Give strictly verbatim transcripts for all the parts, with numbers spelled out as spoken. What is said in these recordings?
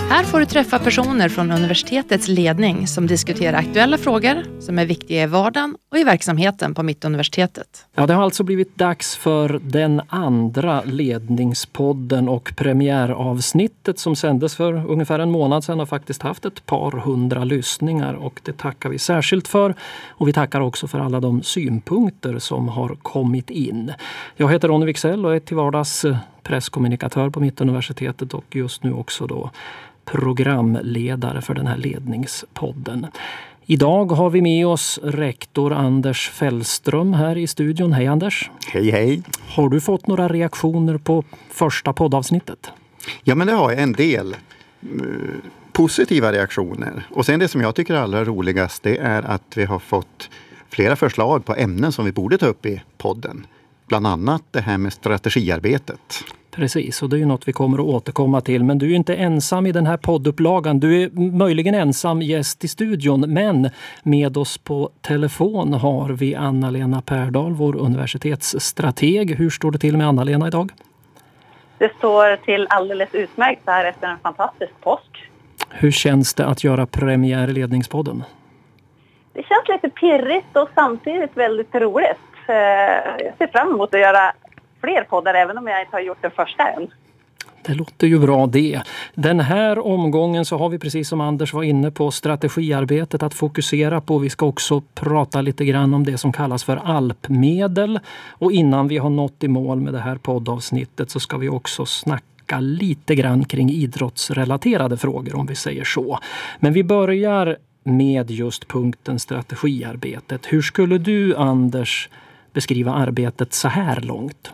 Här får du träffa personer från universitetets ledning som diskuterar aktuella frågor som är viktiga i vardagen och i verksamheten på Mittuniversitetet. Ja, det har alltså blivit dags för den andra ledningspodden, och premiäravsnittet som sändes för ungefär en månad sedan har faktiskt haft ett par hundra lyssningar, och det tackar vi särskilt för. Och vi tackar också för alla de synpunkter som har kommit in. Jag heter Ronny Wicksell och är till vardags presskommunikatör på Mittuniversitetet och just nu också då programledare för den här ledningspodden. Idag har vi med oss rektor Anders Fällström här i studion. Hej Anders. Hej hej. Har du fått några reaktioner på första poddavsnittet? Ja, men det har jag en del mm, positiva reaktioner. Och sen det som jag tycker är allra roligast, det är att vi har fått flera förslag på ämnen som vi borde ta upp i podden. Bland annat det här med strategiarbetet. Precis, och det är ju något vi kommer att återkomma till. Men du är ju inte ensam i den här poddupplagan. Du är möjligen ensam gäst i studion, men med oss på telefon har vi Anna-Lena Perdal, vår universitetsstrateg. Hur står det till med Anna-Lena idag? Det står till alldeles utmärkt här efter en fantastisk påsk. Hur känns det att göra premiär i ledningspodden? Det känns lite pirrigt och samtidigt väldigt roligt. Jag ser fram emot att göra fler poddar även om jag inte har gjort den första än. Det låter ju bra det. Den här omgången så har vi, precis som Anders var inne på, strategiarbetet att fokusera på. Vi ska också prata lite grann om det som kallas för alpmedel. Och innan vi har nått i mål med det här poddavsnittet så ska vi också snacka lite grann kring idrottsrelaterade frågor, om vi säger så. Men vi börjar med just punkten strategiarbetet. Hur skulle du, Anders, beskriva arbetet så här långt?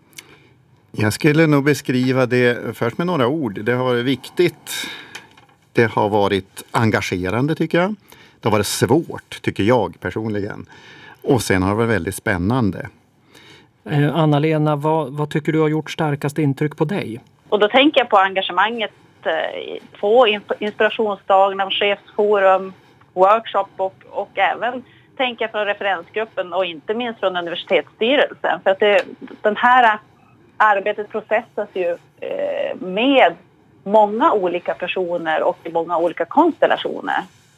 Jag skulle nog beskriva det först med några ord. Det har varit viktigt. Det har varit engagerande, tycker jag. Det har varit svårt, tycker jag personligen. Och sen har det varit väldigt spännande. Eh, Anna-Lena, vad, vad tycker du har gjort starkast intryck på dig? Och då tänker jag på engagemanget på inspirationsdagarna, chefsforum, workshop och, och även tänker från referensgruppen och inte minst från universitetsstyrelsen. För att det, den här arbetet processas ju eh, med många olika personer och i många olika konstellationer.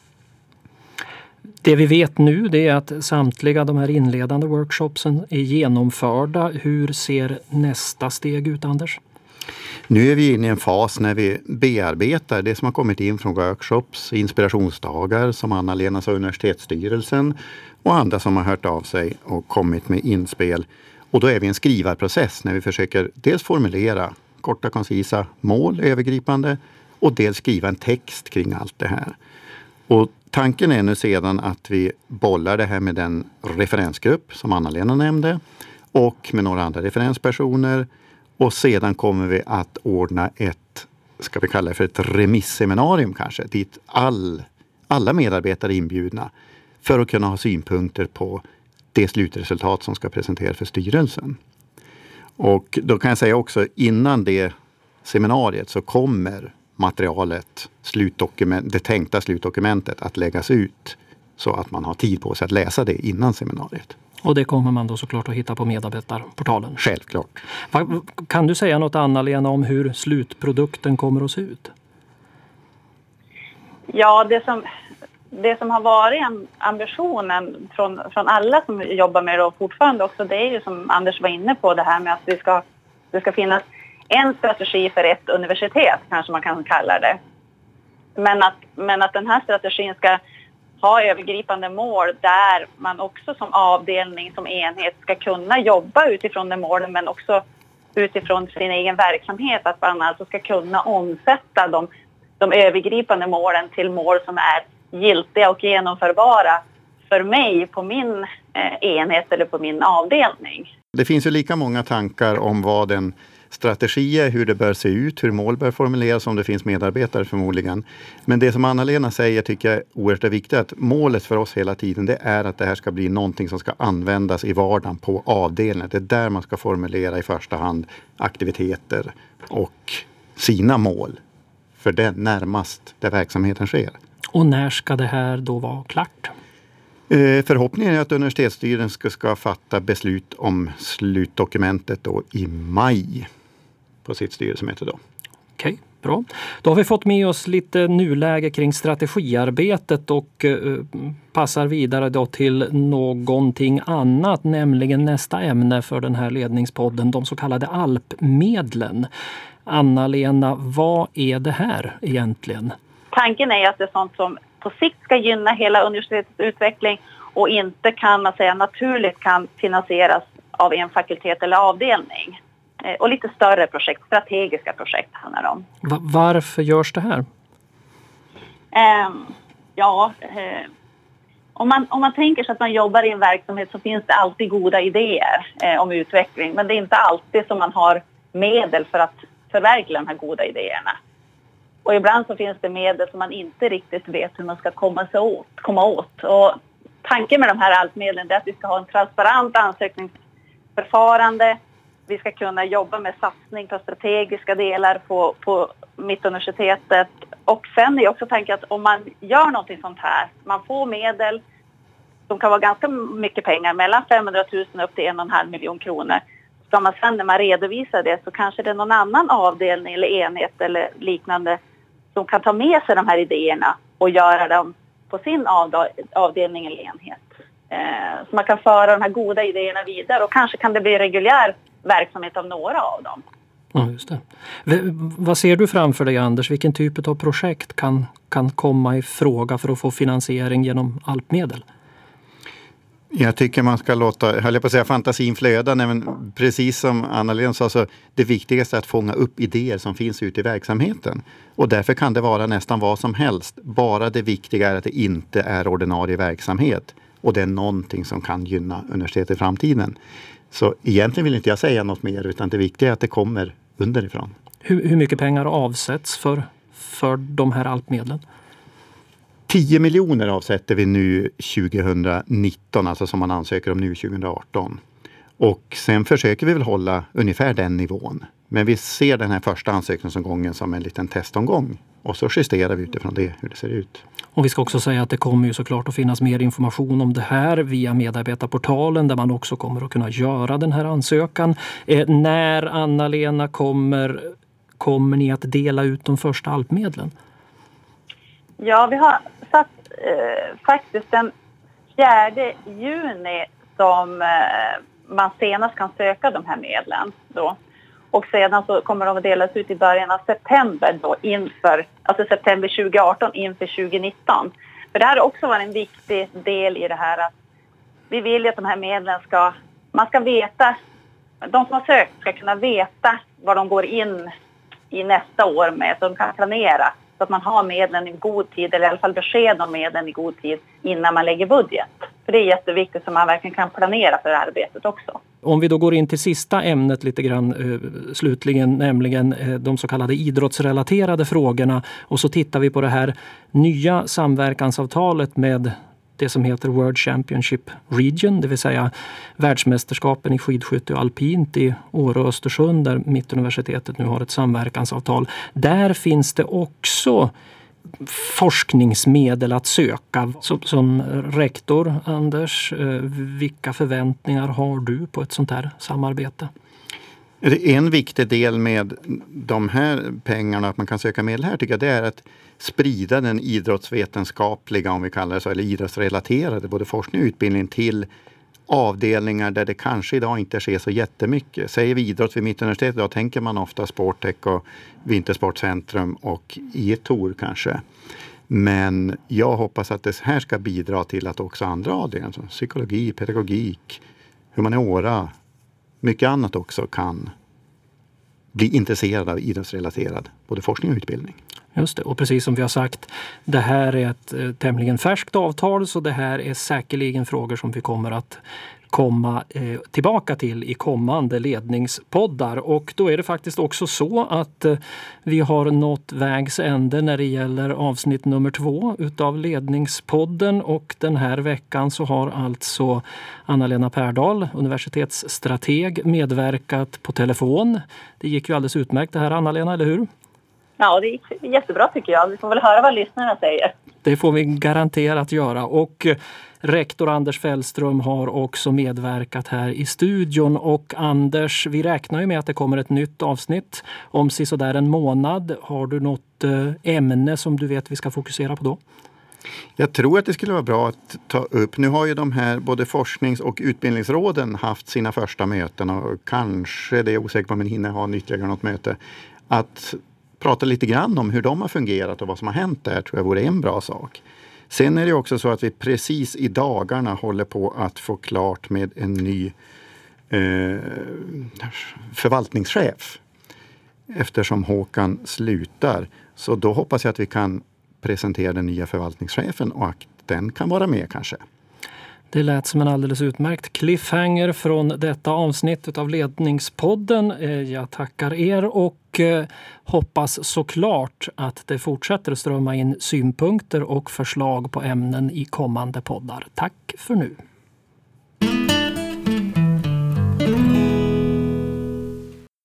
Det vi vet nu, det är att samtliga de här inledande workshopsen är genomförda. Hur ser nästa steg ut, Anders? Nu är vi inne i en fas när vi bearbetar det som har kommit in från workshops, inspirationsdagar som Anna-Lena sa, universitetsstyrelsen och andra som har hört av sig och kommit med inspel. Och då är vi i en skrivarprocess när vi försöker dels formulera korta, koncisa mål, övergripande, och dels skriva en text kring allt det här. Och tanken är nu sedan att vi bollar det här med den referensgrupp som Anna-Lena nämnde och med några andra referenspersoner. Och sedan kommer vi att ordna ett, ska vi kalla det för ett remisseminarium kanske, dit all, alla medarbetare är inbjudna för att kunna ha synpunkter på det slutresultat som ska presenteras för styrelsen. Och då kan jag säga också, innan det seminariet så kommer materialet, slutdokument, det tänkta slutdokumentet att läggas ut så att man har tid på sig att läsa det innan seminariet. Och det kommer man då såklart att hitta på medarbetarportalen. Självklart. Kan du säga något, Anna-Lena, om hur slutprodukten kommer att se ut? Ja, det som, det som har varit ambitionen från, från alla som jobbar med det och fortfarande också, det är ju som Anders var inne på, det här med att vi ska, det ska finnas en strategi för ett universitet, kanske man kan kalla det. Men att, men att den här strategin ska ha övergripande mål där man också som avdelning, som enhet ska kunna jobba utifrån de målen, men också utifrån sin egen verksamhet, att man alltså ska kunna omsätta de, de övergripande målen till mål som är giltiga och genomförbara för mig på min eh, enhet eller på min avdelning. Det finns ju lika många tankar om vad en strategi är, hur det bör se ut, hur mål bör formuleras, om det finns medarbetare förmodligen. Men det som Anna-Lena säger tycker jag är oerhört viktigt, att målet för oss hela tiden, det är att det här ska bli någonting som ska användas i vardagen på avdelningen. Det är där man ska formulera i första hand aktiviteter och sina mål för det närmast där verksamheten sker. Och när ska det här då vara klart? Eh, förhoppningen är att universitetsstyrelsen ska, ska fatta beslut om slutdokumentet då i maj på sitt styrelsemöte då. Okej, Bra. Då har vi fått med oss lite nuläge kring strategiarbetet och eh, passar vidare då till någonting annat, nämligen nästa ämne för den här ledningspodden, de så kallade alpmedlen. Anna-Lena, vad är det här egentligen? Tanken är att det är sånt som på sikt ska gynna hela universitetets utveckling och inte kan man säga naturligt kan finansieras av en fakultet eller avdelning. Och lite större projekt, strategiska projekt handlar det om. Va- varför görs det här? Eh, ja, eh, om, man, om man tänker sig att man jobbar i en verksamhet så finns det alltid goda idéer eh, om utveckling. Men det är inte alltid som man har medel för att förverkliga de här goda idéerna. Och ibland så finns det medel som man inte riktigt vet hur man ska komma, sig åt, komma åt. Och tanken med de här alpmedlen är att vi ska ha en transparent ansökningsförfarande. Vi ska kunna jobba med satsning på strategiska delar på, på Mittuniversitetet. Och sen är också tanken att om man gör någonting sånt här, man får medel som kan vara ganska mycket pengar, mellan femhundratusen upp till en och en halv miljon kronor. Ska man sen när man redovisar det så kanske det är någon annan avdelning eller enhet eller liknande som kan ta med sig de här idéerna och göra dem på sin avdelning eller enhet. Så man kan föra de här goda idéerna vidare och kanske kan det bli reguljär verksamhet av några av dem. Ja, just det. V- vad ser du framför dig, Anders? Vilken typ av projekt kan, kan komma i fråga för att få finansiering genom alpmedel? Jag tycker man ska låta, höll jag på att säga, fantasin flöda. Nej, men precis som Anna-Lena sa, så det viktigaste är att fånga upp idéer som finns ute i verksamheten. Och därför kan det vara nästan vad som helst. Bara det viktiga är att det inte är ordinarie verksamhet. Och det är någonting som kan gynna universitetet i framtiden. Så egentligen vill inte jag säga något mer, utan det viktiga är att det kommer underifrån. Hur, hur mycket pengar avsätts för, för de här alpmedlen? tio miljoner avsätter vi nu tjugonitton, alltså som man ansöker om nu tjugoarton. Och sen försöker vi väl hålla ungefär den nivån. Men vi ser den här första ansökningsomgången som en liten testomgång. Och så justerar vi utifrån det, hur det ser ut. Och vi ska också säga att det kommer ju såklart att finnas mer information om det här via medarbetarportalen där man också kommer att kunna göra den här ansökan. Eh, när, Anna-Lena, kommer, kommer ni att dela ut de första alpmedlen? Ja, vi har satt eh, faktiskt den fjärde juni som eh, man senast kan söka de här medlen då. Och sedan så kommer de att delas ut i början av september då inför, alltså september tjugoarton inför tjugonitton. För det här har också varit en viktig del i det här att vi vill att de här medlen ska, man ska veta, de som har sökt ska kunna veta vad de går in i nästa år med så de kan planera. Så att man har medlen i god tid, eller i alla fall besked om medlen i god tid innan man lägger budget. För det är jätteviktigt så man verkligen kan planera för arbetet också. Om vi då går in till sista ämnet lite grann eh, slutligen, nämligen eh, de så kallade idrottsrelaterade frågorna. Och så tittar vi på det här nya samverkansavtalet med det som heter World Championship Region, det vill säga världsmästerskapen i skidskytte och alpint i Åre och Östersund där Mittuniversitetet nu har ett samverkansavtal. Där finns det också forskningsmedel att söka. Som, som rektor, Anders, eh, vilka förväntningar har du på ett sånt här samarbete? En viktig del med de här pengarna, att man kan söka medel här, tycker jag, det är att sprida den idrottsvetenskapliga, om vi kallar det så, eller idrottsrelaterade, både forskning och utbildning till avdelningar där det kanske idag inte sker så jättemycket. Säger vi idrott vid Mittuniversitetet, då tänker man ofta Sporttech och Vintersportcentrum och I E T O R kanske. Men jag hoppas att det här ska bidra till att också andra avdelningar, som psykologi, pedagogik, humaniora, mycket annat också kan bli intresserad av idrottsrelaterad både forskning och utbildning. Just det, och precis som vi har sagt, det här är ett eh, tämligen färskt avtal, så det här är säkerligen frågor som vi kommer att komma eh, tillbaka till i kommande ledningspoddar. Och då är det faktiskt också så att eh, vi har nått vägs ände när det gäller avsnitt nummer två utav ledningspodden, och den här veckan så har alltså Anna-Lena Perdal, universitetsstrateg, medverkat på telefon. Det gick ju alldeles utmärkt det här, Anna-Lena, eller hur? Ja, det gick jättebra tycker jag. Vi får väl höra vad lyssnarna säger. Det får vi garanterat göra. Och rektor Anders Fällström har också medverkat här i studion. Och Anders, vi räknar ju med att det kommer ett nytt avsnitt om sisådär en månad. Har du något ämne som du vet vi ska fokusera på då? Jag tror att det skulle vara bra att ta upp. Nu har ju de här både forsknings- och utbildningsråden haft sina första möten och kanske, det är osäkert om man hinner ha ytterligare något möte, att prata lite grann om hur de har fungerat och vad som har hänt där tror jag vore en bra sak. Sen är det också så att vi precis i dagarna håller på att få klart med en ny eh, förvaltningschef eftersom Håkan slutar. Så då hoppas jag att vi kan presentera den nya förvaltningschefen och att den kan vara med kanske. Det lät som en alldeles utmärkt cliffhanger från detta avsnitt av Ledningspodden. Jag tackar er och hoppas såklart att det fortsätter strömma in synpunkter och förslag på ämnen i kommande poddar. Tack för nu!